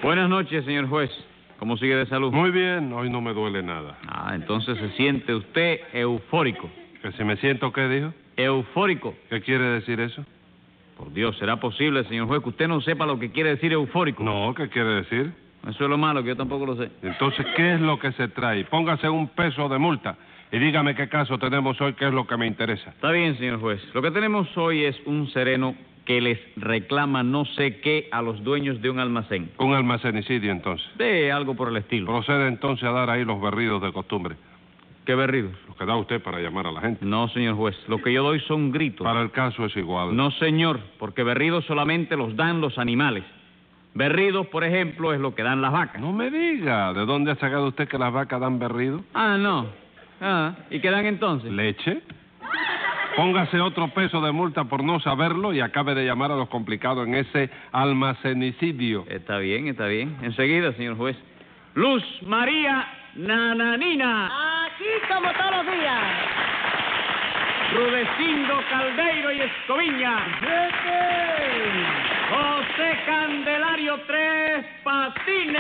Buenas noches, señor juez. ¿Cómo sigue de salud? Muy bien, hoy no me duele nada. Entonces se siente usted eufórico. ¿Que si me siento qué dijo? Eufórico. ¿Qué quiere decir eso? Por Dios, ¿será posible, señor juez, que usted no sepa lo que quiere decir eufórico? No, ¿qué quiere decir? Eso es lo malo, que yo tampoco lo sé. Entonces, ¿qué es lo que se trae? Póngase un peso de multa y dígame qué caso tenemos hoy, qué es lo que me interesa. Está bien, señor juez. Lo que tenemos hoy es un sereno que les reclama no sé qué a los dueños de un almacén. Un almacenicidio, entonces. De algo por el estilo. Procede entonces a dar ahí los berridos de costumbre. ¿Qué berridos? Los que da usted para llamar a la gente. No, señor juez. Lo que yo doy son gritos. Para el caso es igual. No, señor, porque berridos solamente los dan los animales. Berridos, por ejemplo, es lo que dan las vacas. No me diga. ¿De dónde ha sacado usted que las vacas dan berrido? No. ¿Y qué dan entonces? ¿Leche? Póngase otro peso de multa por no saberlo y acabe de llamar a los complicados en ese almacenicidio. Está bien, está bien. Enseguida, señor juez. Luz María Nananina. Aquí como todos los días. Rudecindo Caldeiro y Escoviña. José Candelario Tres Patines.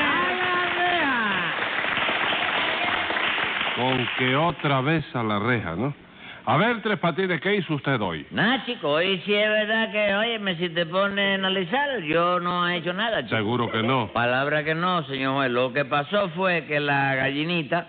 Con que otra vez a la reja, ¿no? A ver, Tres Patines, ¿qué hizo usted hoy? Nada, chico, hoy sí es verdad que, óyeme, si te pones a analizar, yo no he hecho nada, chico. Seguro que no. Palabra que no, señor juez. Lo que pasó fue que la gallinita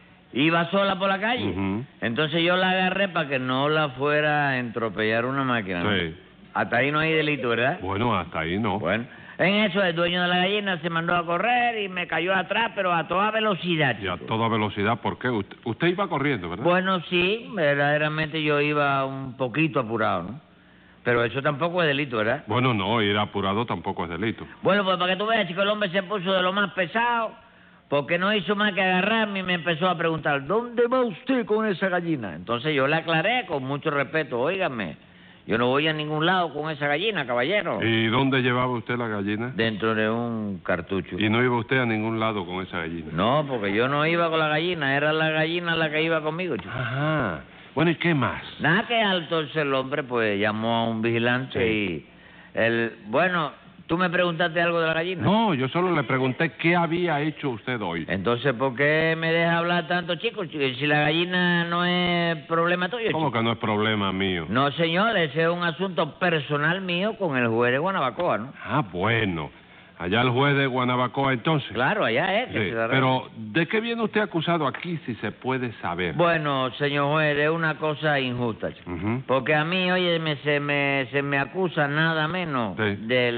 iba sola por la calle. Ujú. Entonces yo la agarré para que no la fuera a entropellar una máquina, ¿no? Sí. Hasta ahí no hay delito, ¿verdad? Bueno, hasta ahí no. Bueno, en eso el dueño de la gallina se mandó a correr y me cayó atrás, pero a toda velocidad, Y a chico. toda velocidad, ¿por qué? Usted iba corriendo, ¿verdad? Bueno, sí, verdaderamente yo iba un poquito apurado, ¿no? Pero eso tampoco es delito, ¿verdad? Bueno, no, ir apurado tampoco es delito. Bueno, pues para que tú veas, chico, el hombre se puso de lo más pesado, porque no hizo más que agarrarme y me empezó a preguntar, ¿dónde va usted con esa gallina? Entonces yo le aclaré con mucho respeto, óigame, yo no voy a ningún lado con esa gallina, caballero. ¿Y dónde llevaba usted la gallina? Dentro de un cartucho. Y no iba usted a ningún lado con esa gallina. No, porque yo no iba con la gallina, era la gallina la que iba conmigo, chico. Ajá. Bueno, ¿y qué más? Nada que entonces el hombre pues llamó a un vigilante Sí. y bueno, ¿tú me preguntaste algo de la gallina? No, yo solo le pregunté qué había hecho usted hoy. Entonces, ¿por qué me deja hablar tanto, chico? Si la gallina no es problema tuyo, ¿Cómo chico. que no es problema mío? No, señor, ese es un asunto personal mío con el juez de Guanabacoa, ¿no? Ah, bueno. Allá el juez de Guanabacoa, entonces. Claro, allá es. que Sí, se la pero ¿de qué viene usted acusado aquí, si se puede saber? Bueno, señor juez, es una cosa injusta, chico. Ujú. Porque a mí, oye, se me acusa nada menos Sí.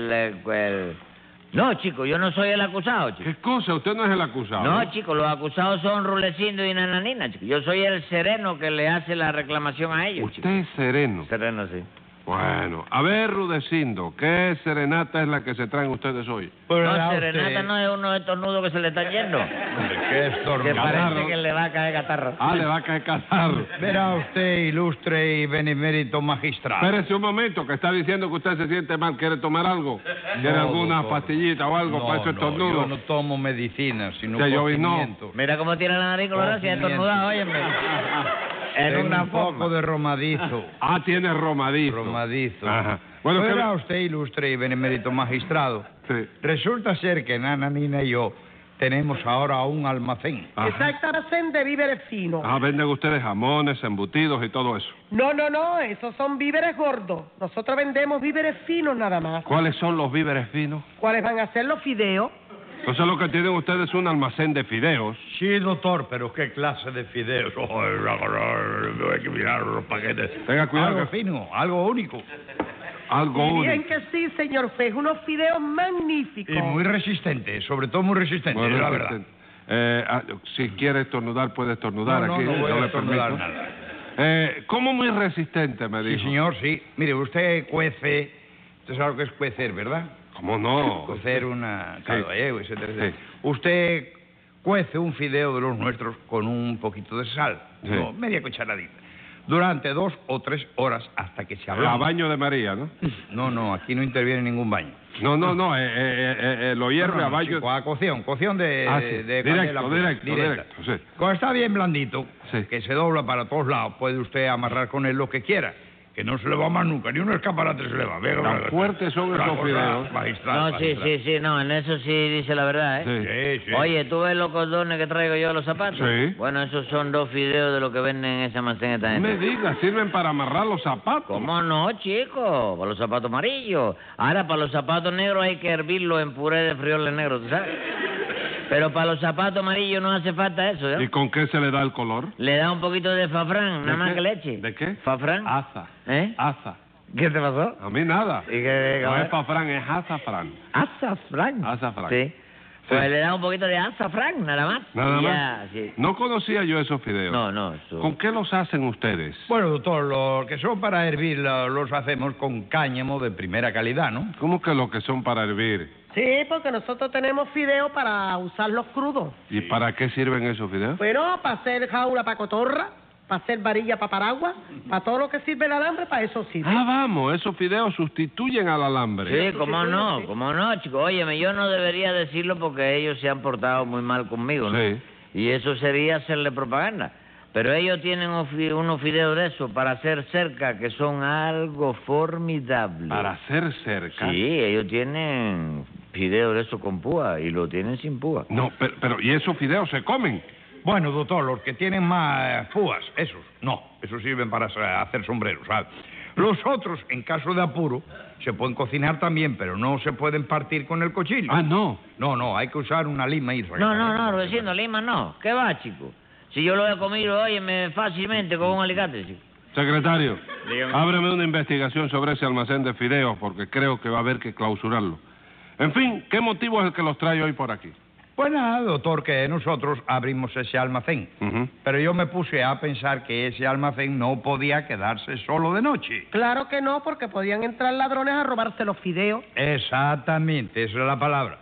del... No, chico, yo no soy el acusado, chico. ¿Qué cosa? Usted no es el acusado. No, chico, los acusados son Rulecindo y Nananina, chico. Yo soy el sereno que le hace la reclamación a ellos, Usted es sereno. Sereno, sí. Bueno, a ver, Rudecindo, ¿qué serenata es la que se traen ustedes hoy? No, serenata no es uno de estos nudos que se le están yendo. ¿Qué es Que parece Catarro. que le va a caer catarro. Ah, le va a caer catarro. Verá usted, ilustre y benemérito magistrado. Espérese un momento, que está diciendo que usted se siente mal. ¿Quiere tomar algo? ¿Quiere No, alguna doctor. pastillita o algo para esos estornudos? yo no tomo medicina, sino Ya, yo vi, no. cogimiento. Mira cómo tiene la nariz colorada, si es estornudado, óyeme. En Tengo una un poco forma. de romadizo. Ah, tiene romadizo. Romadizo. Ajá. Bueno, Verá ¿qué... usted, ilustre y benemérito magistrado. Sí. Resulta ser que Nana, Nina y yo tenemos ahora un almacén. Ajá. Exacto, almacén de víveres finos. Ah, venden ustedes jamones, embutidos y todo eso. No, esos son víveres gordos. Nosotros vendemos víveres finos nada más. ¿Cuáles son los víveres finos? ¿Cuáles van a ser los fideos? Entonces lo que tienen ustedes es un almacén de fideos. Sí, doctor, pero ¿qué clase de fideos? Hay que mirar los paquetes. Tenga cuidado Algo que- fino, algo único. Algo Y bien único. que sí, señor juez, unos fideos magníficos. Y muy resistente, sobre todo muy resistente, Bueno, es la verdad. si quiere estornudar, puede estornudar No, aquí. no voy yo a le estornudar permito. nada. ¿Cómo muy resistente, me Sí, dijo? señor, sí. Mire, usted cuece, usted sabe lo que es cuecer, ¿verdad? ¿Cómo no? Cocer una Sí. gallego, etcétera, etcétera. Sí. Usted cuece un fideo de los nuestros con un poquito de sal, Sí. no, media cucharadita, durante 2 o 3 horas hasta que se A ablande. baño de María, ¿no? No, aquí no interviene ningún baño. No, lo hierve No, a baño... chico, a cocción de, Ah, sí. de Directo, candela pura, directo, directa. directo, sí. Cuando está bien blandito, Sí. que se dobla para todos lados, puede usted amarrar con él lo que quiera. que no se le va más nunca, ni un escaparate se le va. Venga, Tan venga, fuertes son una esos cosa fideos. magistral, No, sí, magistral. sí, no, en eso sí dice la verdad, ¿eh? Sí. Sí, sí. Oye, ¿tú ves los cordones que traigo yo a los zapatos? Sí. Bueno, esos son 2 fideos de lo que venden en ese almacén esta No me gente. digas, sirven para amarrar los zapatos. ¿Cómo no, chico? Para los zapatos amarillos. Ahora, para los zapatos negros hay que hervirlos en puré de frijoles negros, ¿tú sabes? Pero para los zapatos amarillos no hace falta eso, ¿eh? ¿Y con qué se le da el color? Le da un poquito de fafrán, nada ¿De más qué? que leche. ¿De qué? ¿Fafrán? Aza. ¿Eh? Aza. ¿Qué te pasó? A mí nada. ¿Y qué? No es azafrán, es azafrán. Azafrán. Azafrán. Sí. Pues Sí. le da un poquito de azafrán, nada más. Nada Y más. ya, sí. No conocía yo esos fideos. No, eso... ¿Con qué los hacen ustedes? Bueno, doctor, los que son para hervir los hacemos con cáñamo de primera calidad, ¿no? ¿Cómo que los que son para hervir? Sí, porque nosotros tenemos fideos para usarlos crudos. ¿Y para qué sirven esos fideos? Bueno, para hacer jaula para cotorra, para hacer varilla para paraguas, para todo lo que sirve el alambre, para eso sirve. Ah, vamos, esos fideos sustituyen al alambre. Sí, cómo no, chico. Óyeme, yo no debería decirlo porque ellos se han portado muy mal conmigo, ¿no? Sí. Y eso sería hacerle propaganda. Pero ellos tienen unos fideos de esos para hacer cerca que son algo formidable. Para hacer cerca. Sí, ellos tienen fideos de esos con púa y lo tienen sin púa. No, pero ¿y esos fideos se comen? Bueno, doctor, los que tienen más púas, esos sirven para hacer sombreros, ¿sabes? Los otros, en caso de apuro, se pueden cocinar también, pero no se pueden partir con el cuchillo. Ah, no. No, hay que usar una lima y... No, Rudecindo, Lima no. ¿Qué va, chico? Si yo lo he comido, óyeme, fácilmente con un alicate, chico. Secretario, Dígame. ábreme una investigación sobre ese almacén de fideos porque creo que va a haber que clausurarlo. En fin, ¿qué motivo es el que los trae hoy por aquí? Pues nada, doctor, que nosotros abrimos ese almacén. Ujú. Pero yo me puse a pensar que ese almacén no podía quedarse solo de noche. Claro que no, porque podían entrar ladrones a robarse los fideos. Exactamente, esa es la palabra.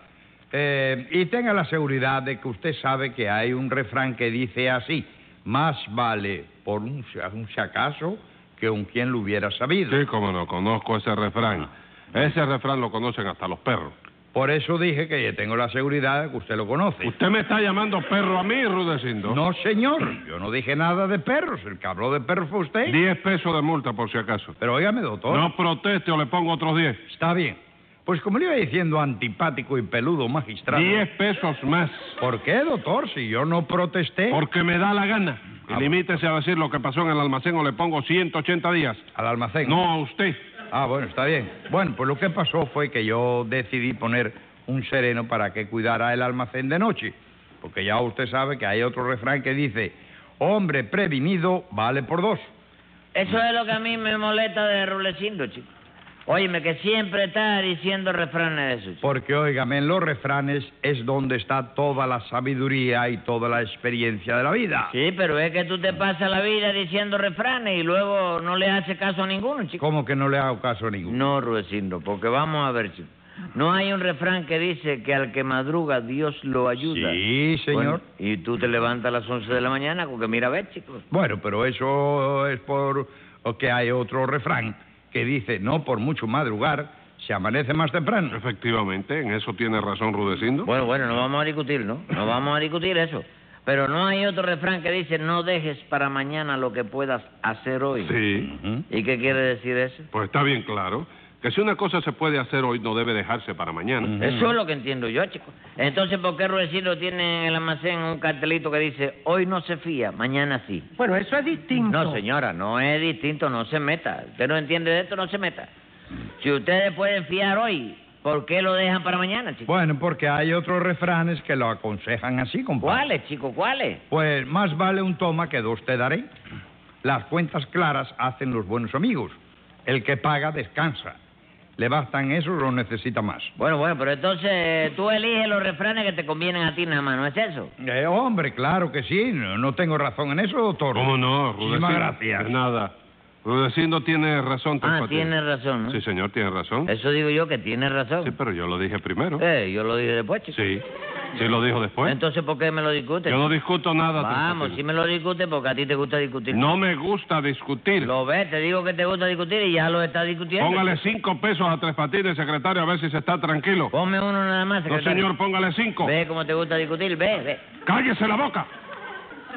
Y tenga la seguridad de que usted sabe que hay un refrán que dice así: más vale por un si acaso que un quien lo hubiera sabido. Sí, cómo no, conozco ese refrán. Ese refrán lo conocen hasta los perros. Por eso dije que yo tengo la seguridad de que usted lo conoce. ¿Usted me está llamando perro a mí, Rudecindo? No, señor, yo no dije nada de perros. El que habló de perros fue usted. 10 pesos de multa, por si acaso. Pero óigame, doctor. No proteste o le pongo otros 10. Está bien. Pues como le iba diciendo, antipático y peludo magistrado. 10 pesos más. ¿Por qué, doctor? Si yo no protesté. Porque me da la gana. Y Ah, limítese a decir lo que pasó en el almacén o le pongo 180 días. Al almacén. No a usted. Ah, bueno, está bien. Bueno, pues lo que pasó fue que yo decidí poner un sereno para que cuidara el almacén de noche. Porque ya usted sabe que hay otro refrán que dice: hombre prevenido vale por 2. Eso es lo que a mí me molesta de Rulecindo, chico. Óyeme, que siempre está diciendo refranes de esos, chico. Porque, óigame, en los refranes es donde está toda la sabiduría y toda la experiencia de la vida. Sí, pero es que tú te pasas la vida diciendo refranes y luego no le haces caso a ninguno, chico. ¿Cómo que no le hago caso a ninguno? No, Rudecindo, porque vamos a ver, chico. No hay un refrán que dice que al que madruga Dios lo ayuda. Sí, señor. Bueno, y tú te levantas a las 11 de la mañana porque mira a ver, chico. Bueno, pero eso es por que hay otro refrán que dice: no por mucho madrugar, se amanece más temprano. Efectivamente, en eso tiene razón Rudecindo. Bueno, no vamos a discutir, ¿no? No vamos a discutir eso. Pero no hay otro refrán que dice: no dejes para mañana lo que puedas hacer hoy. Sí, Ujú. ¿Y qué quiere decir eso? pues está bien claro. Que si una cosa se puede hacer hoy, no debe dejarse para mañana. Ujú. Eso es lo que entiendo yo, chico. Entonces, ¿por qué Rudecindo tiene en el almacén un cartelito que dice: hoy no se fía, mañana sí? Bueno, eso es distinto. No, señora, no es distinto, no se meta. Usted no entiende de esto, no se meta. Si ustedes pueden fiar hoy, ¿por qué lo dejan para mañana, chico? Bueno, porque hay otros refranes que lo aconsejan así, compadre. ¿Cuáles, chico, cuáles? Pues más vale un toma que 2 te daré. Las cuentas claras hacen los buenos amigos. El que paga descansa. ¿Le bastan esos o necesita más? Bueno, pero entonces tú eliges los refranes que te convienen a ti nada más, ¿no es eso? Hombre, claro que sí. No tengo razón en eso, doctor. ¿Cómo no, Rudecindo? Muchísimas gracias. De nada. Rudecindo tiene razón, Tres Patines. Tiene razón, ¿no? Sí, señor, tiene razón. Eso digo yo, que tiene razón. Sí, pero yo lo dije primero. Yo lo dije después, chico. Sí, sí lo dijo después. Entonces, ¿por qué me lo discutes? Yo no discuto nada, Tres Vamos, Patines. si me lo discutes, porque a ti te gusta discutir. No me gusta discutir. Lo ves, te digo que te gusta discutir y ya lo estás discutiendo. Póngale 5 pesos a Tres Patines, secretario, a ver si se está tranquilo. Ponme uno nada más, No, secretario. señor, póngale 5. Ve cómo te gusta discutir, ve. ¡Cállese la boca!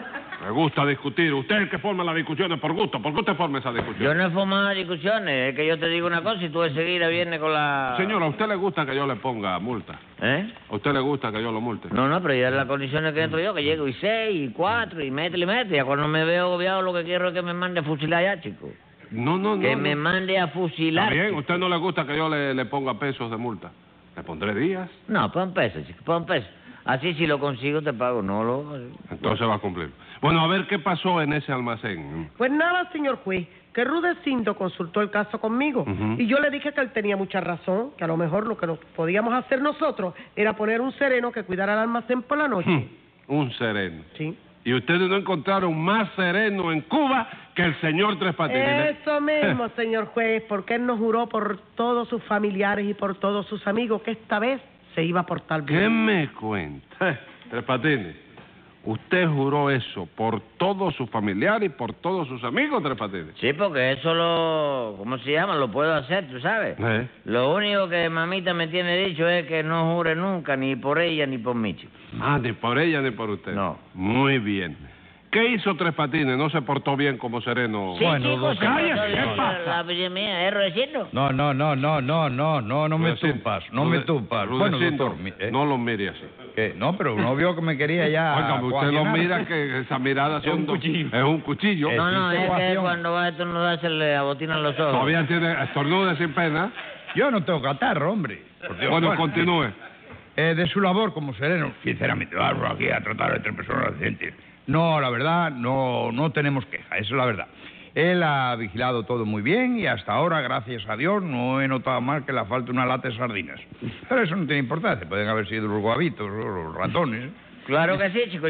Me gusta discutir. Usted es el que forma las discusiones por gusto. ¿Por qué usted forma esas discusiones? Yo no he formado discusiones, es que yo te digo una cosa y tú enseguida vienes con la... Señora, ¿a usted le gusta que yo le ponga multa? ¿Eh? ¿A usted le gusta que yo lo multe? No, pero ya en las condiciones que entro yo, que llego y 6, y 4, y mete. Ya cuando me veo agobiado, lo que quiero es que me mande a fusilar ya, chico. No. Que me mande a fusilar. Está bien, chico. ¿a usted no le gusta que yo le ponga pesos de multa? Le pondré días. No, pon peso, chico, pon peso. Así si lo consigo te pago, no lo... Entonces va a cumplir. Bueno, a ver, ¿qué pasó en ese almacén? Pues nada, señor juez, que Rudecindo consultó el caso conmigo. Ujú. Y yo le dije que él tenía mucha razón, que a lo mejor lo que nos podíamos hacer nosotros era poner un sereno que cuidara el almacén por la noche. Un sereno. Sí. Y ustedes no encontraron más sereno en Cuba que el señor Tres Patines. Eso mismo, señor juez, porque él nos juró por todos sus familiares y por todos sus amigos que esta vez se iba a portar bien. ¿Qué me cuenta? Tres Patines, usted juró eso por todos sus familiares y por todos sus amigos, Tres Patines. Sí, porque eso lo... ¿Cómo se llama? Lo puedo hacer, tú sabes. Lo único que mamita me tiene dicho es que no jure nunca, ni por ella ni por mí, chico. Ah, ni por ella ni por usted. No. Muy bien. ¿Qué hizo Tres Patines? ¿No se portó bien como sereno? Sí, Bueno, chicos, cállese, ¿qué pasa? La apellido mía, ¿es Rudecindo? No me Rudecindo. tupas, no me tupas. Bueno, Rudecindo, doctor, no lo mire así. ¿qué? No, pero uno vio que me quería ya... Oiga, usted lo coaginar. mira que esa mirada Es un cuchillo. es un cuchillo. No, es que situación. cuando va a estornudar se le abotinan los ojos. Todavía tiene estornude sin pena. Yo no tengo catarro, hombre. Por Dios, Bueno, continúe. de su labor como sereno, sinceramente, vamos aquí a tratar entre personas decentes. No, la verdad, no tenemos queja, esa es la verdad. Él ha vigilado todo muy bien y hasta ahora, gracias a Dios, no he notado más que le falta una lata de sardinas. Pero eso no tiene importancia, pueden haber sido los guabitos o los ratones. Claro que sí, chico.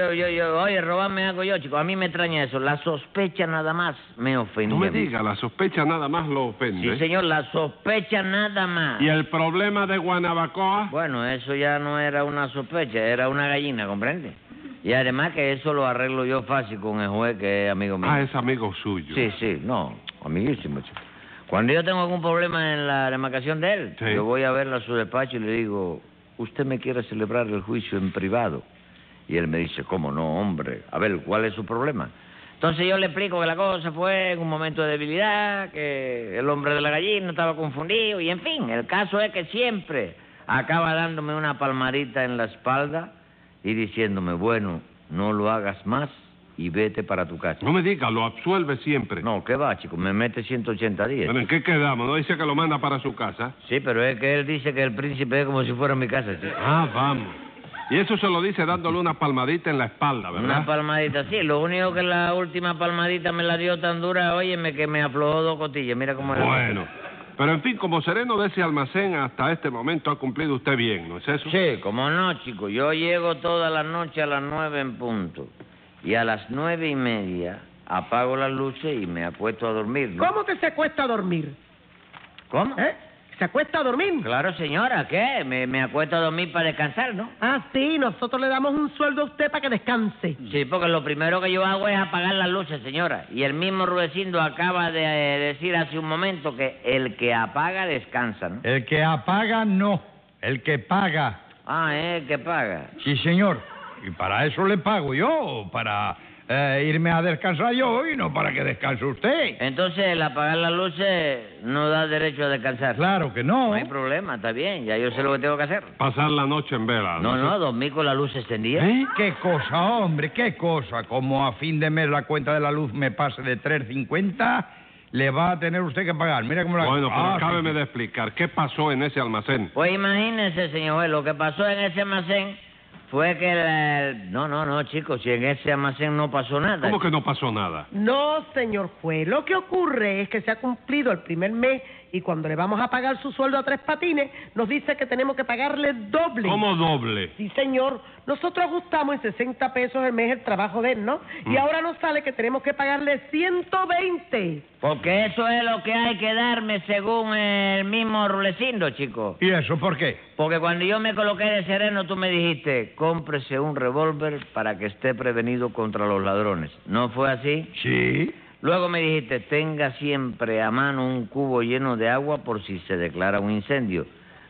Oye, robarme algo yo, chico. A mí me extraña eso. La sospecha nada más me ofende. No me a mí. diga, la sospecha nada más lo ofende. Sí, señor, la sospecha nada más. ¿Y el problema de Guanabacoa? Bueno, eso ya no era una sospecha, era una gallina, ¿comprende? Y además que eso lo arreglo yo fácil con el juez, que es amigo mío. Ah, es amigo suyo. Sí, no, amiguísimo, chico. Cuando yo tengo algún problema en la demarcación de él, Sí. yo voy a verlo a su despacho y le digo, ¿usted me quiere celebrar el juicio en privado? Y él me dice, ¿cómo no, hombre? A ver, ¿cuál es su problema? Entonces yo le explico que la cosa fue en un momento de debilidad, que el hombre de la gallina estaba confundido, y en fin, el caso es que siempre acaba dándome una palmadita en la espalda y diciéndome, bueno, no lo hagas más y vete para tu casa. No me diga, lo absuelve siempre. No, ¿qué va, chico? Me mete 180 días. ¿Pero en qué quedamos? ¿No dice que lo manda para su casa? Sí, pero es que él dice que el príncipe es como si fuera mi casa, chico. Ah, vamos. Y eso se lo dice dándole una palmadita en la espalda, ¿verdad? Una palmadita, sí. Lo único que la última palmadita me la dio tan dura, óyeme, que me aflojó 2 costillas. Mira cómo era. Bueno. Pero, en fin, como sereno de ese almacén, hasta este momento ha cumplido usted bien, ¿no es eso? Sí, como no, chico. Yo llego toda la noche a las 9 en punto. Y a las 9:30 apago las luces y me acuesto a dormir, ¿no? ¿Cómo que se acuesta a dormir? ¿Cómo? ¿Se acuesta a dormir? Claro, señora, ¿qué? Me acuesto a dormir para descansar, ¿no? Ah, sí, nosotros le damos un sueldo a usted para que descanse. Sí, porque lo primero que yo hago es apagar las luces, señora. Y el mismo Rudecindo acaba de decir hace un momento que el que apaga descansa, ¿no? El que apaga, no. El que paga. Ah, el que paga. Sí, señor. Y para eso le pago yo, para irme a descansar yo y no para que descanse usted. Entonces, el apagar las luces no da derecho a descansar. Claro que no. No hay problema, está bien, ya yo sé lo que tengo que hacer. Pasar la noche en vela. No, dormir con la luz encendida. ¿Qué cosa, hombre? ¿Qué cosa? Como a fin de mes la cuenta de la luz me pase de 3.50, le va a tener usted que pagar. Mira cómo la... Bueno, pero Ah, acábeme sí. de explicar. ¿Qué pasó en ese almacén? Pues imagínese, señor juez, lo que pasó en ese almacén fue que No, chicos, si en ese almacén no pasó nada. ¿Cómo que no pasó nada? No, señor juez. Lo que ocurre es que se ha cumplido el primer mes y cuando le vamos a pagar su sueldo a Tres Patines, nos dice que tenemos que pagarle doble. ¿Cómo doble? Sí, señor. Nosotros ajustamos en 60 pesos el mes el trabajo de él, ¿no? Y ahora nos sale que tenemos que pagarle 120. Porque eso es lo que hay que darme según el mismo Rudecindo, chico. ¿Y eso por qué? Porque cuando yo me coloqué de sereno, tú me dijiste, cómprese un revólver para que esté prevenido contra los ladrones. ¿No fue así? Sí. Luego me dijiste, tenga siempre a mano un cubo lleno de agua por si se declara un incendio.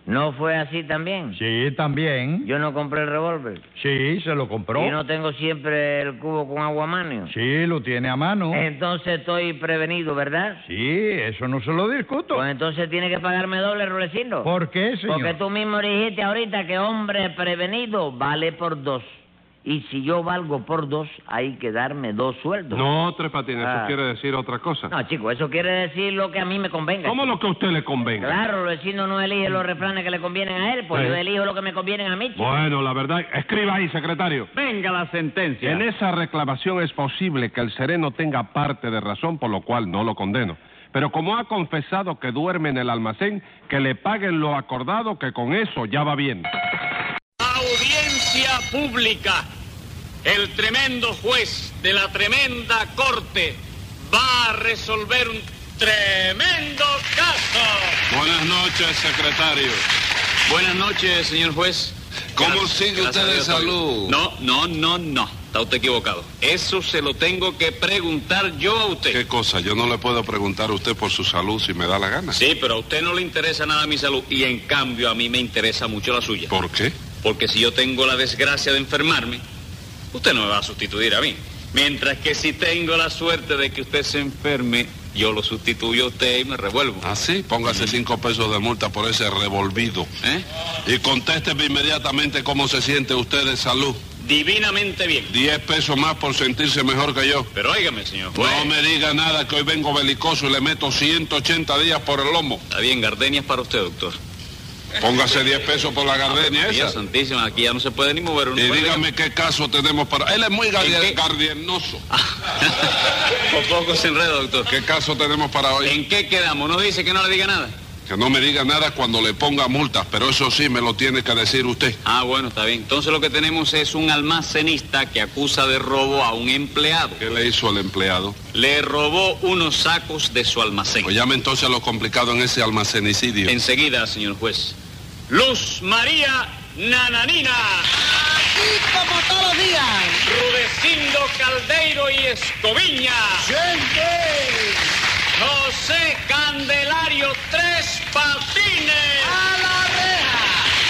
¿No fue así también? Sí, también. Yo no compré el revólver. Sí, se lo compró. Y no tengo siempre el cubo con aguamanio. Sí, lo tiene a mano. Entonces estoy prevenido, ¿verdad? Sí, eso no se lo discuto. Pues entonces tiene que pagarme doble, Rudecindo. ¿Por qué, señor? Porque tú mismo dijiste ahorita que hombre prevenido vale por 2. Y si yo valgo por 2, hay que darme 2 sueldos. No, Tres Patines, Ah. eso quiere decir otra cosa. No, chico, eso quiere decir lo que a mí me convenga. ¿Cómo lo que a usted le convenga? Claro, el vecino no elige los refranes que le convienen a él, pues Sí. yo elijo lo que me convienen a mí, chico. Bueno, la verdad, escriba ahí, secretario. Venga la sentencia. En esa reclamación es posible que el sereno tenga parte de razón, por lo cual no lo condeno. Pero como ha confesado que duerme en el almacén, que le paguen lo acordado, que con eso ya va bien. Audiencia pública. El tremendo juez de la tremenda corte va a resolver un tremendo caso. Buenas noches, secretario. Buenas noches, señor juez. ¿Cómo sigue usted de a Dios, salud? No. Está usted equivocado. Eso se lo tengo que preguntar yo a usted. ¿Qué cosa? Yo no le puedo preguntar a usted por su salud si me da la gana. Sí, pero a usted no le interesa nada mi salud y en cambio a mí me interesa mucho la suya. ¿Por qué? Porque si yo tengo la desgracia de enfermarme, usted no me va a sustituir a mí. Mientras que si tengo la suerte de que usted se enferme, yo lo sustituyo a usted y me revuelvo. ¿Ah, sí? Póngase 5 pesos de multa por ese revolvido. ¿Eh? Y contésteme inmediatamente cómo se siente usted de salud. Divinamente bien. 10 pesos más por sentirse mejor que yo. Pero óigame, señor juez. No me diga nada que hoy vengo belicoso y le meto 180 días por el lomo. Está bien, gardenias para usted, doctor. Póngase 10 pesos por la gardenia María esa. santísima, aquí ya no se puede ni mover uno. Y dígame qué caso tenemos para... Él es muy ¿En qué? gardienoso. Por poco se enreda, doctor. ¿Qué caso tenemos para hoy? ¿En qué quedamos? ¿No dice que no le diga nada? Que no me diga nada cuando le ponga multas, pero eso sí me lo tiene que decir usted. Ah, bueno, está bien. Entonces lo que tenemos es un almacenista que acusa de robo a un empleado. ¿Qué le hizo al empleado? Le robó unos sacos de su almacén. Pues llame entonces a lo complicado en ese almacenicidio. Enseguida, señor juez. Luz María Nananina. Aquí como todos los días. Rudecindo Caldeiro y Escoviña. José Candelario Tres Patines. ¡A la reja!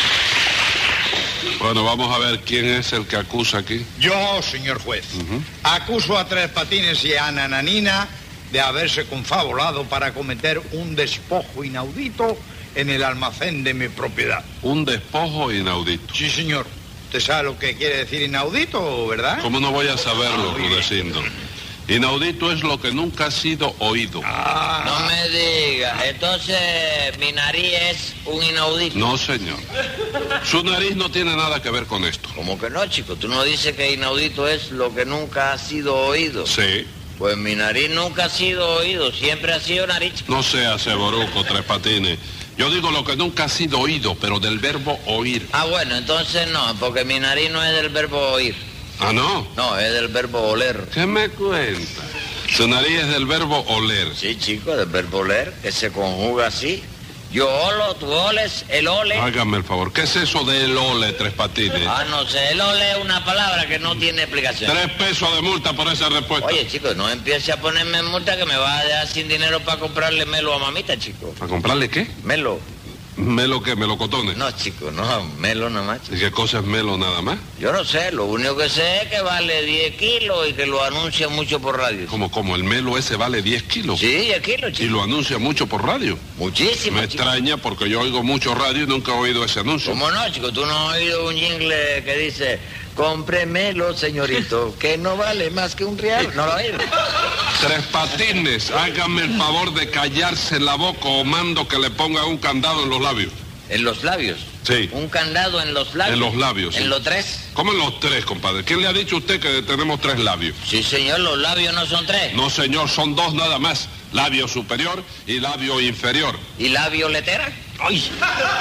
Bueno, vamos a ver quién es el que acusa aquí. Yo, señor juez, acuso a Tres Patines y a Nananina de haberse confabulado para cometer un despojo inaudito en el almacén de mi propiedad. Un despojo inaudito. Sí, señor. ¿Usted sabe lo que quiere decir inaudito, verdad? ¿Cómo no voy a saberlo, Rudecindo? Inaudito es lo que nunca ha sido oído. No me diga. Entonces, mi nariz es un inaudito. No, señor. Su nariz no tiene nada que ver con esto. ¿Cómo que no, chico? ¿Tú no dices que inaudito es lo que nunca ha sido oído? Sí. Pues mi nariz nunca ha sido oído, siempre ha sido nariz, chico. No sea ceboruco, Tres Patines. Yo digo lo que nunca ha sido oído, pero del verbo oír. Ah, bueno, entonces no, porque mi nariz no es del verbo oír. Ah, ¿no? No, es del verbo oler. ¿Qué me cuenta? Su nariz es del verbo oler. Sí, chico, del verbo oler, que se conjuga así. Yo olo, tú oles, el ole. Hágame el favor. ¿Qué es eso del ole, Tres Patines? Ah, no sé, el ole es una palabra que no tiene explicación. 3 pesos de multa por esa respuesta. Oye, chico, no empiece a ponerme en multa que me vas a dejar sin dinero para comprarle melo a mamita, chico. ¿Para comprarle qué? Melo. ¿Melo qué? ¿Melocotones? No, chico, no, melo nada más, chico. ¿Y qué cosa es melo nada más? Yo no sé, lo único que sé es que vale 10 kilos y que lo anuncian mucho por radio. Como el melo ese vale 10 kilos. Sí, 10 kilos, Y chico. lo anuncia mucho por radio. Muchísimo, Me chico. extraña porque yo oigo mucho radio y nunca he oído ese anuncio. ¿Cómo no, chico? ¿Tú no has oído un jingle que dice, cómpremelo, señorito, que no vale más que un real? ¿No lo has oído? Tres Patines, hágame el favor de callarse la boca o mando que le ponga un candado en los labios. ¿En los labios? Sí. ¿Un candado en los labios? En los labios, sí. ¿En los 3? ¿Cómo en los 3, compadre? ¿Quién le ha dicho a usted que tenemos 3 labios? Sí, señor, los labios no son 3. No, señor, son 2 nada más. Labio superior y labio inferior. ¿Y la violetera? ¡Ay! 10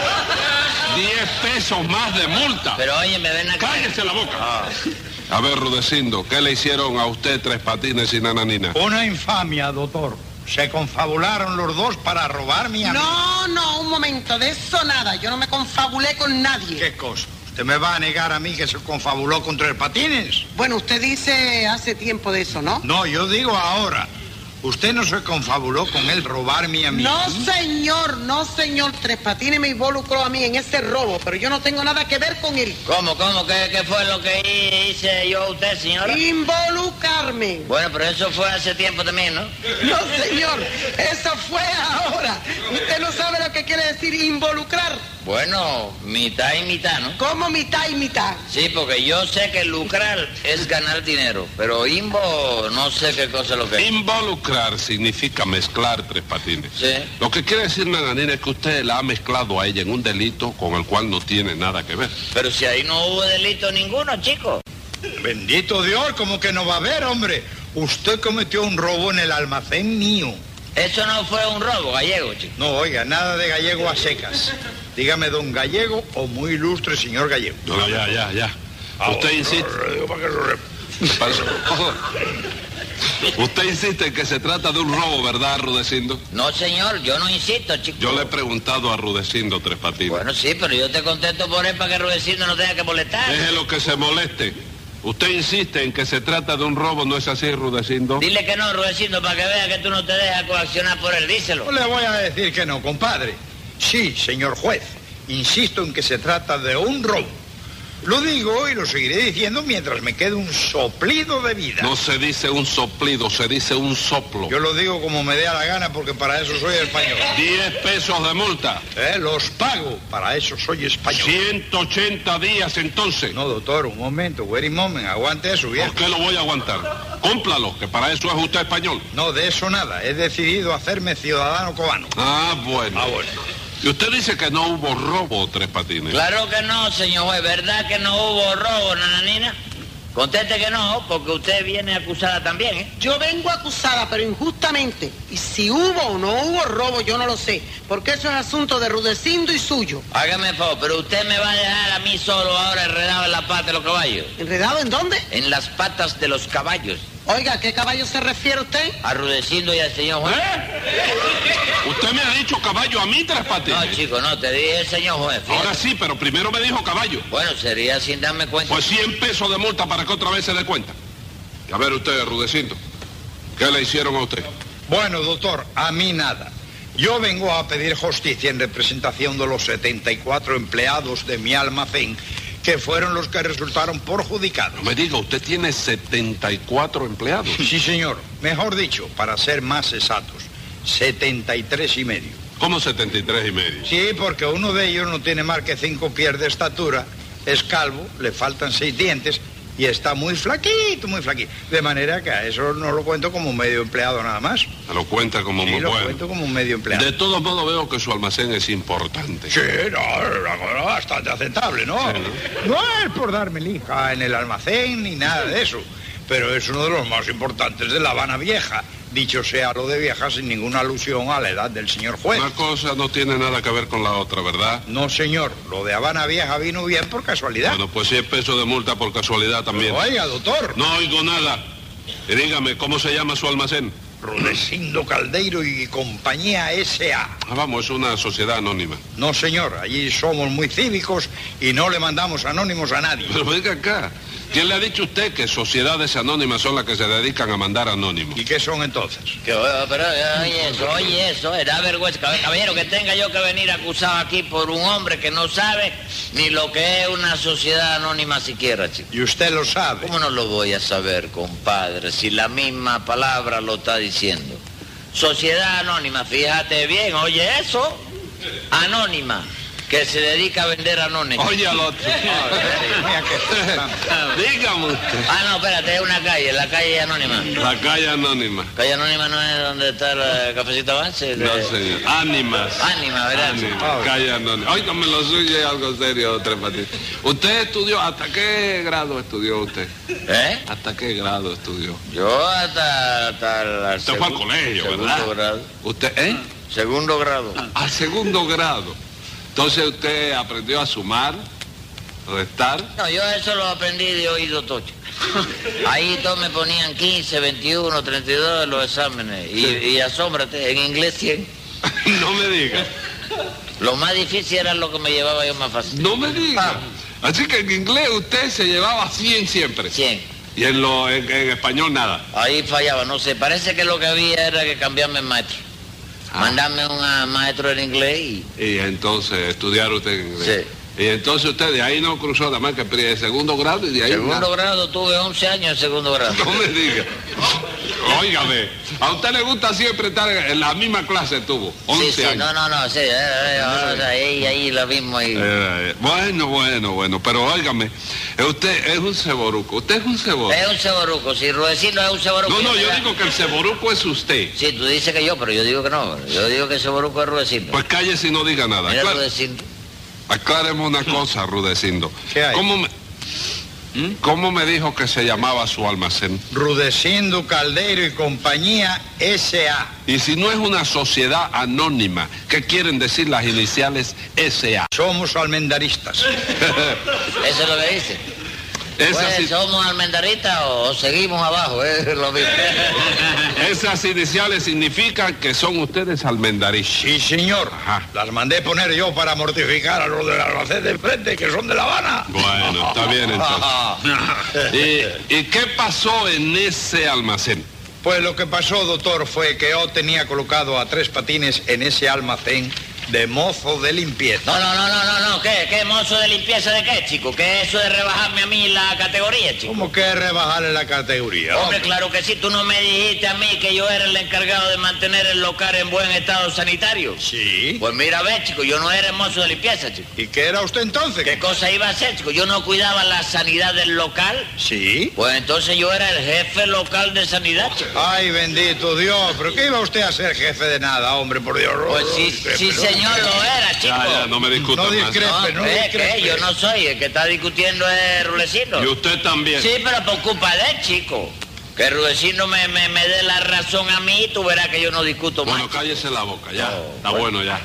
pesos más de multa. Pero oye, me ven acá. ¡Cállese la boca! A ver, Rudecindo, ¿qué le hicieron a usted Tres Patines y Nananina? Una infamia, doctor. Se confabularon los dos para robarme a mí. No, un momento, de eso nada. Yo no me confabulé con nadie. ¿Qué cosa? ¿Usted me va a negar a mí que se confabuló con Tres Patines? Bueno, usted dice hace tiempo de eso, ¿no? No, yo digo ahora. ¿Usted no se confabuló con él robarme a mí? No, señor. Tres Patines me involucró a mí en ese robo, pero yo no tengo nada que ver con él. ¿Cómo? ¿Qué fue lo que hice yo a usted, señora? Involucrarme. Bueno, pero eso fue hace tiempo también, ¿no? No, señor, eso fue ahora. Usted no sabe lo que quiere decir involucrar. Bueno, mitad y mitad, ¿no? ¿Cómo mitad y mitad? Sí, porque yo sé que lucrar es ganar dinero, pero no sé qué cosa es lo que es. Involucrar significa mezclar, Tres Patines. Sí. Lo que quiere decir Nananina es que usted la ha mezclado a ella en un delito con el cual no tiene nada que ver. Pero si ahí no hubo delito ninguno, chico. Bendito Dios, ¿cómo que no va a haber, hombre? Usted cometió un robo en el almacén mío. Eso no fue un robo, Gallego, chico. No, oiga, nada de Gallego a secas. Dígame, don Gallego o muy ilustre señor Gallego. No, ya. Usted insiste. Usted insiste en que se trata de un robo, ¿verdad, Rudecindo? No, señor, yo no insisto, chico. Yo le he preguntado a Rudecindo, Tres Patines. Bueno, sí, pero yo te contesto por él para que Rudecindo no tenga que molestar. Déjelo que se moleste. Usted insiste en que se trata de un robo, ¿no es así, Rudecindo? Dile que no, Rudecindo, para que vea que tú no te dejas coaccionar por él, díselo. No le voy a decir que no, compadre. Sí, señor juez, insisto en que se trata de un robo. Lo digo y lo seguiré diciendo mientras me quede un soplido de vida. No se dice un soplido, se dice un soplo. Yo lo digo como me dé a la gana porque para eso soy español. 10 pesos de multa. Los pago, para eso soy español. 180 días entonces. No, doctor, un momento, wait a moment, aguante eso, viejo. ¿Por qué lo voy a aguantar? Cúmplalo, que para eso es usted español. No, de eso nada, he decidido hacerme ciudadano cubano. Ah, bueno. Y usted dice que no hubo robo, Tres Patines. Claro que no, señor juez, ¿verdad que no hubo robo, Nananina? Conteste que no, porque usted viene acusada también, ¿eh? Yo vengo acusada, pero injustamente. Y si hubo o no hubo robo, yo no lo sé, porque eso es asunto de Rudecindo y suyo. Hágame favor, pero usted me va a dejar a mí solo ahora enredado en la pata de los caballos. ¿Enredado en dónde? En las patas de los caballos. Oiga, ¿a qué caballo se refiere usted? A Rudecindo y al señor juez. ¿Usted me ha dicho caballo a mí, Tres Patines? No, chico, no, te dije señor juez. Fíjate. Ahora sí, pero primero me dijo caballo. Bueno, sería sin darme cuenta. Pues 100 pesos de multa para que otra vez se dé cuenta. A ver usted, Rudecindo, ¿qué le hicieron a usted? Bueno, doctor, a mí nada. Yo vengo a pedir justicia en representación de los 74 empleados de mi almacén que fueron los que resultaron perjudicados. No me diga, usted tiene 74 empleados. Sí, señor. Mejor dicho, para ser más exactos, 73 y medio. ¿Cómo 73 y medio? Sí, porque uno de ellos no tiene más que 5 pies de estatura, es calvo, le faltan 6 dientes y está muy flaquito, muy flaquito. De manera que a eso no lo cuento como medio empleado nada más. Se lo cuenta como Sí, muy lo bueno. cuento como medio empleado. De todos modos veo que su almacén es importante. Sí, no, bastante aceptable, ¿no? Sí, No es por darme lija en el almacén ni nada de eso, pero es uno de los más importantes de La Habana Vieja. Dicho sea lo de vieja sin ninguna alusión a la edad del señor juez. Una cosa no tiene nada que ver con la otra, ¿verdad? No, señor, lo de Habana Vieja vino bien por casualidad. Bueno, pues 100 pesos de multa por casualidad también. Oiga, doctor. No oigo nada. Y dígame, ¿cómo se llama su almacén? Rudecindo Caldeiro y compañía S.A. Ah, vamos, es una sociedad anónima. No, señor, allí somos muy cívicos y no le mandamos anónimos a nadie. Pero venga acá. ¿Quién le ha dicho a usted que sociedades anónimas son las que se dedican a mandar anónimos? ¿Y qué son entonces? Pero oye eso, da vergüenza, caballero, que tenga yo que venir acusado aquí por un hombre que no sabe ni lo que es una sociedad anónima siquiera, chico. Y usted lo sabe. ¿Cómo no lo voy a saber, compadre, si la misma palabra lo está diciendo? Sociedad anónima, fíjate bien, oye eso, anónima, que se dedica a vender anónimos. Oye al otro. Mira que Dígame usted. Ah, no, espérate, es una calle, la calle anónima. La calle anónima. Calle anónima no es donde está el cafecito avance. No, señor. Ánimas. Ánima, ¿verdad? Ánima, calle anónima. Óigame, lo suyo es algo serio, Tres Patines. ¿Usted estudió, hasta qué grado estudió usted? ¿Eh? ¿Hasta qué grado estudió? Yo hasta el Usted fue al colegio, segundo ¿verdad? grado. ¿Usted, eh? Segundo grado. Al segundo grado. Entonces usted aprendió a sumar, restar. No, yo eso lo aprendí de oído tocho. Ahí todos me ponían 15, 21, 32 en los exámenes. Y asómbrate, en inglés 100. No me diga. Lo más difícil era lo que me llevaba yo más fácil. No me diga. Así que en inglés usted se llevaba 100 siempre. 100. Y en español nada. Ahí fallaba, no sé. Parece que lo que había era que cambiarme el maestro. Mandarme un maestro en inglés Y entonces estudiar usted en inglés. Sí. Y entonces usted de ahí no cruzó nada más que el segundo grado y de ahí... Segundo grado, tuve 11 años en segundo grado. No me diga. Óigame, a usted le gusta siempre estar en la misma clase tuvo, 11 sí, años. No, sí, ahí lo mismo. Bueno, pero óigame, usted es un ceboruco, usted es un ceboruco. Es un ceboruco, si Rudecindo es un ceboruco. No, yo digo que el ceboruco es usted. Sí, tú dices que yo, pero yo digo que no. Yo digo que el ceboruco es Rudecindo. Pues cállese y no diga nada. Mira, Rudecindo. Acláreme una cosa, Rudecindo. ¿Qué hay? ¿Cómo me dijo que se llamaba su almacén? Rudecindo Caldero y Compañía S.A. Y si no es una sociedad anónima, ¿qué quieren decir las iniciales S.A.? Somos almendaristas. Eso es lo que dice. Pues, ¿somos almendaristas o seguimos abajo? Es lo mismo. Esas iniciales significan que son ustedes almendaristas. Sí, señor. Ajá. Las mandé poner yo para mortificar a los del almacén de enfrente, que son de La Habana. Bueno, está bien entonces. ¿Y qué pasó en ese almacén? Pues lo que pasó, doctor, fue que yo tenía colocado a Tres Patines en ese almacén de mozo de limpieza. No. ¿Qué mozo de limpieza de qué, chico? ¿Qué es eso de rebajarme a mí la categoría, chico? ¿Cómo que rebajarle la categoría? Hombre, claro que sí. ¿Tú no me dijiste a mí que yo era el encargado de mantener el local en buen estado sanitario? Sí. Pues mira, ve, chico, yo no era el mozo de limpieza, chico. ¿Y qué era usted entonces? ¿Qué cosa iba a hacer, chico? ¿Yo no cuidaba la sanidad del local? Sí. Pues entonces yo era el jefe local de sanidad, chico. Ay, bendito Dios, ¿pero qué iba usted a ser jefe de nada, hombre, por Dios? Pues sí, señor, lo era, chico. Ya, no me discuta No más. discrepe, no discrepe. ¿Qué? Yo no soy, el que está discutiendo es Rudecindo. Y usted también. Sí, pero por culpa de él, chico. Que Rudecindo me dé la razón a mí y tú verás que yo no discuto más. Bueno, cállese la boca, ya. Está bueno ya.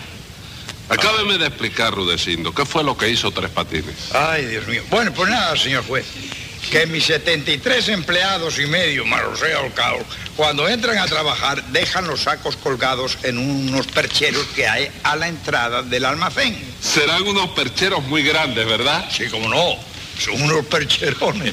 Acábeme de explicar, Rudecindo, ¿qué fue lo que hizo Tres Patines? Ay, Dios mío. Bueno, pues nada, señor juez. Que mis 73 empleados y medio, más o sea, cuando entran a trabajar, dejan los sacos colgados en unos percheros que hay a la entrada del almacén. Serán unos percheros muy grandes, ¿verdad? Sí, como no. Son unos percherones.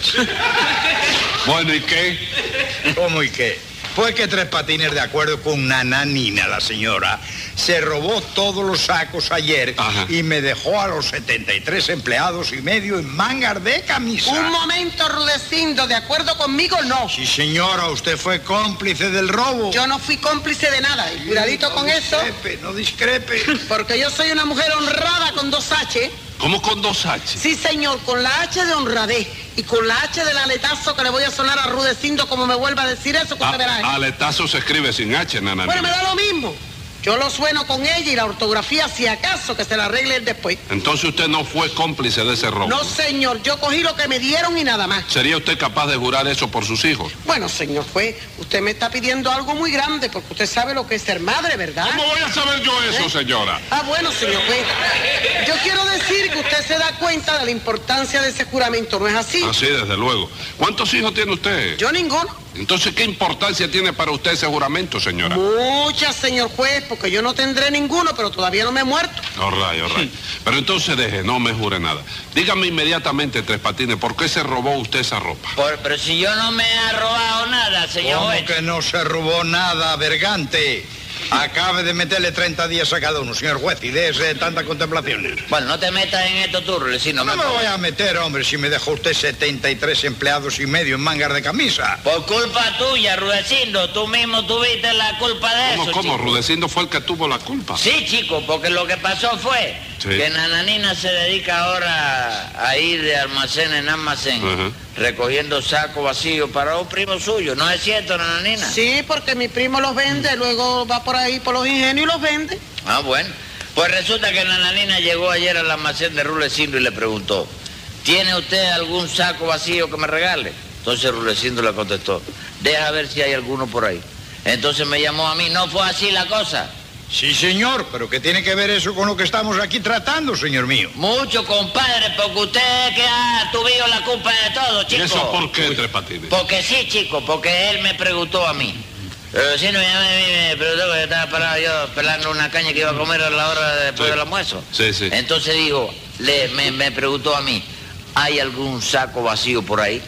Bueno, ¿y qué? ¿Cómo y qué? Fue que Tres Patines, de acuerdo con Nananina, la señora, se robó todos los sacos ayer. Ajá. Y me dejó a los 73 empleados y medio en mangas de camisa. Un momento, Rudecindo, ¿de acuerdo conmigo? No. Sí, señora, usted fue cómplice del robo. Yo no fui cómplice de nada. Y cuidadito con eso, No discrepe. porque yo soy una mujer honrada con 2 H. ¿Cómo con 2 H? Sí, señor, con la H de honradez y con la H del aletazo que le voy a sonar a Rudecindo como me vuelva a decir eso, que usted verá. Aletazo se escribe sin H, Nananina. Bueno, me da lo mismo. Yo lo sueno con ella y la ortografía, si acaso, que se la arregle él después. Entonces usted no fue cómplice de ese robo. No, señor, yo cogí lo que me dieron y nada más. ¿Sería usted capaz de jurar eso por sus hijos? Bueno, señor juez, usted me está pidiendo algo muy grande porque usted sabe lo que es ser madre, ¿verdad? ¿Cómo voy a saber yo eso, señora? Ah, bueno, señor juez. Yo quiero decir que usted se da cuenta de la importancia de ese juramento, ¿no es así? Así, desde luego. ¿Cuántos hijos tiene usted? Yo ninguno. Entonces, ¿qué importancia tiene para usted ese juramento, señora? Muchas, señor juez, porque yo no tendré ninguno, pero todavía no me he muerto. All right. Pero entonces deje, no me jure nada. Dígame inmediatamente, Tres Patines, ¿por qué se robó usted esa ropa? Pero si yo no me he robado nada, señor ¿Cómo juez. que no se robó nada, Bergante? Acabe de meterle 30 días a cada uno, señor juez, y déjese tantas contemplaciones. Bueno, no te metas en esto tú, Rudecindo. No me voy a meter, hombre, si me dejó usted 73 empleados y medio en mangas de camisa. Por culpa tuya, Rudecindo. Tú mismo tuviste la culpa de eso, ¿Cómo? chico. Rudecindo fue el que tuvo la culpa. Sí, chico, porque lo que pasó fue que Nananina se dedica ahora a ir de almacén en almacén, recogiendo sacos vacíos para un primo suyo. ¿No es cierto, Nananina? Sí, porque mi primo los vende, luego va por ahí por los ingenios y los vende. Ah, bueno. Pues resulta que Nananina llegó ayer al almacén de Rudecindo y le preguntó, ¿tiene usted algún saco vacío que me regale? Entonces Rudecindo le contestó, deja ver si hay alguno por ahí. Entonces me llamó a mí, ¿no fue así la cosa? Sí, señor, pero ¿qué tiene que ver eso con lo que estamos aquí tratando, señor mío? Mucho, compadre, porque usted es que ha tuvido la culpa de todo, ¿Y chico. eso por qué, Tres Patines? Porque sí, chico, porque él me preguntó a mí. Sí, no, me preguntó que yo estaba parado yo pelando una caña que iba a comer a la hora después del almuerzo. Sí. Entonces dijo, me preguntó a mí, ¿hay algún saco vacío por ahí?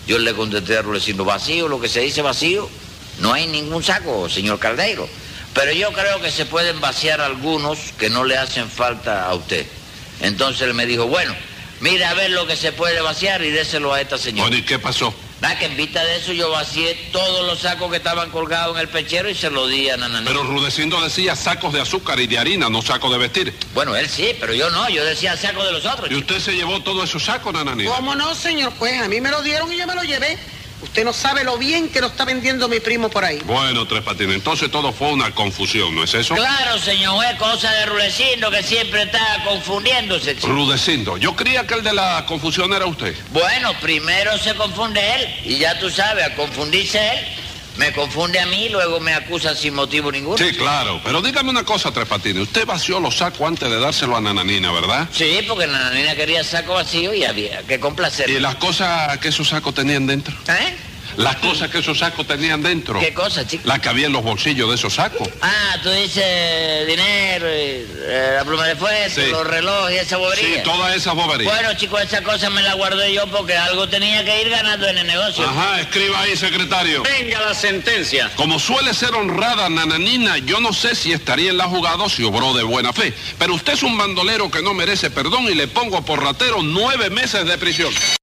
Yo le contesté a Rudecindo, vacío, lo que se dice vacío, no hay ningún saco, señor Caldeiro. Pero yo creo que se pueden vaciar algunos que no le hacen falta a usted. Entonces él me dijo, bueno, mira a ver lo que se puede vaciar y déselo a esta señora. Bueno, ¿y qué pasó? Que en vista de eso yo vacié todos los sacos que estaban colgados en el pechero y se los di a Nananina. Pero Rudecindo decía sacos de azúcar y de harina, no sacos de vestir. Bueno, él sí, pero yo no, yo decía sacos de los otros. ¿Y usted se llevó todos esos sacos, Nananina? ¿Cómo no, señor juez? A mí me lo dieron y yo me lo llevé. Usted no sabe lo bien que lo está vendiendo mi primo por ahí. Bueno, Tres Patines, entonces todo fue una confusión, ¿no es eso? Claro, señor juez, cosa de Rudecindo que siempre está confundiéndose, chico. Rudecindo, yo creía que el de la confusión era usted. Bueno, primero se confunde él y ya tú sabes, al confundirse él, me confunde a mí y luego me acusa sin motivo ninguno. Sí, claro, pero dígame una cosa, Tres Patines, usted vació los sacos antes de dárselo a Nananina, ¿verdad? Sí, porque Nananina quería saco vacío y había que complacer. ¿Y las cosas que esos sacos tenían dentro? ¿Eh? Las cosas que esos sacos tenían dentro. ¿Qué cosa, chico? Las que había en los bolsillos de esos sacos. Ah, tú dices dinero, la pluma de fuego, Sí. los relojes y esa bobería. Sí, todas esas boberías. Bueno, chicos, esa cosa me la guardé yo porque algo tenía que ir ganando en el negocio. Ajá, escriba ahí, secretario. Venga la sentencia. Como suele ser honrada Nananina, yo no sé si estaría en la jugada o si obró de buena fe. Pero usted es un bandolero que no merece perdón y le pongo por ratero 9 meses de prisión.